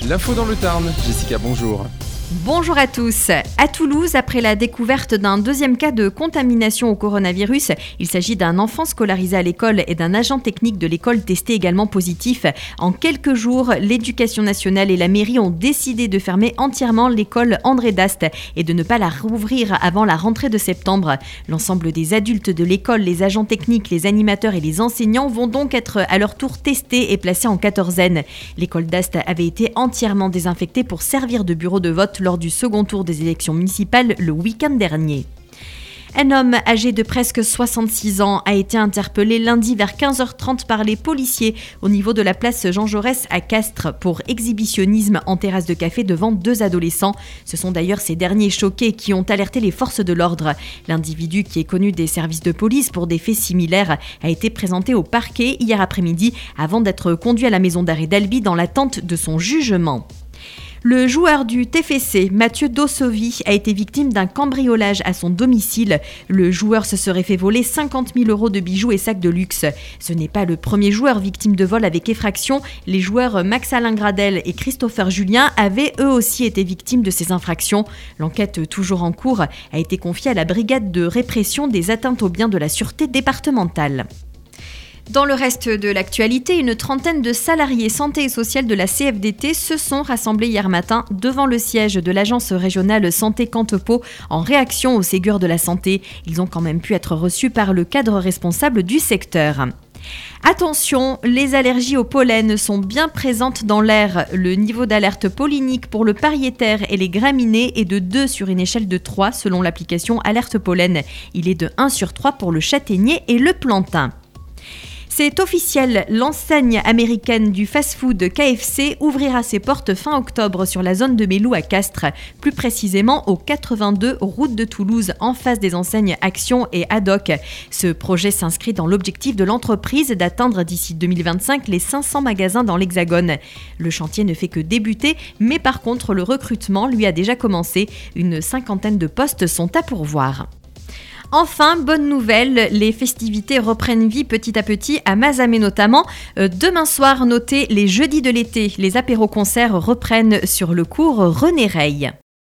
L'info dans le Tarn. Jessica, bonjour. Bonjour à tous. À Toulouse, après la découverte d'un deuxième cas de contamination au coronavirus, il s'agit d'un enfant scolarisé à l'école et d'un agent technique de l'école testé également positif. En quelques jours, l'Éducation nationale et la mairie ont décidé de fermer entièrement l'école André Dast et de ne pas la rouvrir avant la rentrée de septembre. L'ensemble des adultes de l'école, les agents techniques, les animateurs et les enseignants vont donc être à leur tour testés et placés en quatorzaine. L'école d'Ast avait été entièrement désinfectée pour servir de bureau de vote lors du second tour des élections municipales le week-end dernier. Un homme âgé de presque 66 ans a été interpellé lundi vers 15h30 par les policiers au niveau de la place Jean Jaurès à Castres pour exhibitionnisme en terrasse de café devant deux adolescents. Ce sont d'ailleurs ces derniers choqués qui ont alerté les forces de l'ordre. L'individu, qui est connu des services de police pour des faits similaires, a été présenté au parquet hier après-midi avant d'être conduit à la maison d'arrêt d'Albi dans l'attente de son jugement. Le joueur du TFC, Mathieu Dossovi, a été victime d'un cambriolage à son domicile. Le joueur se serait fait voler 50 000 € de bijoux et sacs de luxe. Ce n'est pas le premier joueur victime de vol avec effraction. Les joueurs Max-Alain Gradel et Christopher Julien avaient eux aussi été victimes de ces infractions. L'enquête, toujours en cours, a été confiée à la brigade de répression des atteintes aux biens de la sûreté départementale. Dans le reste de l'actualité, une trentaine de salariés santé et sociale de la CFDT se sont rassemblés hier matin devant le siège de l'agence régionale santé Cantepo en réaction au Ségur de la santé. Ils ont quand même pu être reçus par le cadre responsable du secteur. Attention, les allergies au pollen sont bien présentes dans l'air. Le niveau d'alerte pollinique pour le pariétaire et les graminées est de 2 sur une échelle de 3 selon l'application Alerte Pollen. Il est de 1 sur 3 pour le châtaignier et le plantain. C'est officiel, l'enseigne américaine du fast-food KFC ouvrira ses portes fin octobre sur la zone de Melou à Castres, plus précisément au 82 route de Toulouse, en face des enseignes Action et Haddock. Ce projet s'inscrit dans l'objectif de l'entreprise d'atteindre d'ici 2025 les 500 magasins dans l'Hexagone. Le chantier ne fait que débuter, mais par contre le recrutement lui a déjà commencé. Une cinquantaine de postes sont à pourvoir. Enfin, bonne nouvelle, les festivités reprennent vie petit à petit à Mazamet notamment. Demain soir, notez les jeudis de l'été. Les apéros-concerts reprennent sur le cours René Rey.